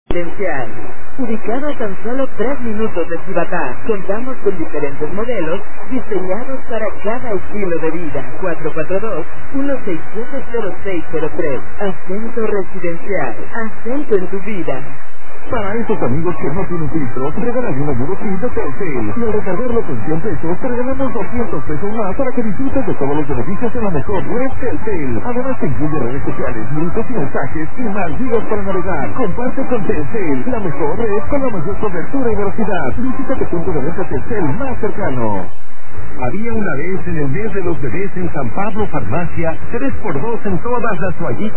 Residencial. Ubicado a tan solo 3 minutos de Cibatá, contamos con diferentes modelos diseñados para cada estilo de vida. 442-167-0603. Acento Residencial. Acento en tu vida. Para esos amigos que no tienen filtros, regálale una Eurosim de Telcel. Y al recargarlo con 100 pesos, te regalamos 200 pesos más para que disfrutes de todos los beneficios en la mejor red Telcel. Además te incluye redes sociales, minutos y mensajes y más gigas para navegar. Comparte con Telcel, la mejor red con la mayor cobertura y velocidad. Visita tu punto de venta Telcel más cercano. Había una vez en el mes de los bebés en San Pablo Farmacia, 3x2 en todas las toallitas.